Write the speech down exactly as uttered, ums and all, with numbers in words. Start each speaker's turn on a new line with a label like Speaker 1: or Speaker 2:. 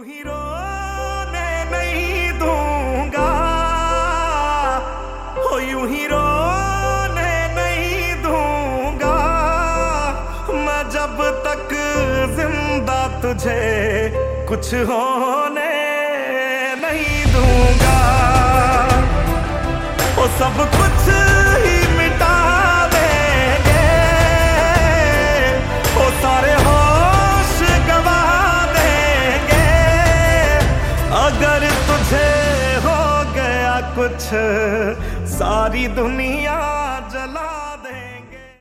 Speaker 1: ही रोने नहीं दूंगा, हो यूं ही रोने नहीं दूंगा मैं जब तक जिंदा तुझे कुछ होने नहीं दूंगा। वो सब कुछ ही मिटा देंगे, वो सारे होश गवा देंगे अगर तुझे हो गया कुछ सारी दुनिया